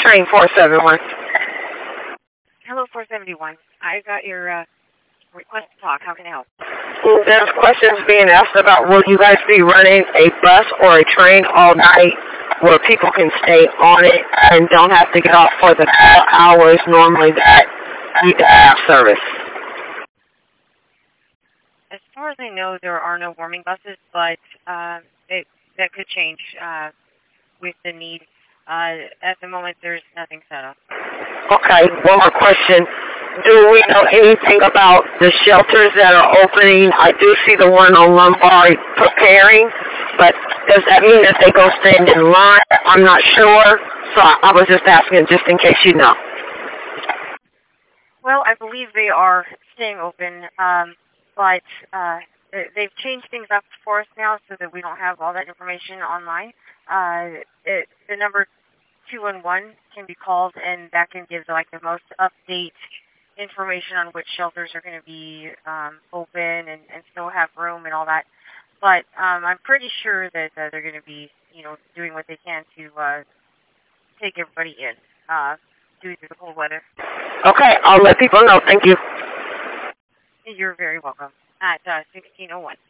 train 471. Hello, 471. I got your request to talk. How can I help? There's questions being asked about will you guys be running a bus or a train all night where people can stay on it and don't have to get off for the hours normally that need to have service? As far as I know, there are no warming buses, but that could change with the need. At the moment, there's nothing set up. Okay, one more question. Do we know anything about the shelters that are opening? I do see the one on Lombard preparing, but does that mean that they go stand in line? I'm not sure, so I was just asking just in case you know. Well, I believe they are staying open, but they've changed things up for us now so that we don't have all that information online. The number 211 can be called, and that can give like the most update information on which shelters are going to be open and still have room and all that. But I'm pretty sure that they're going to be, doing what they can to take everybody in due to the cold weather. Okay, I'll let people know. Thank you. You're very welcome. At 1601.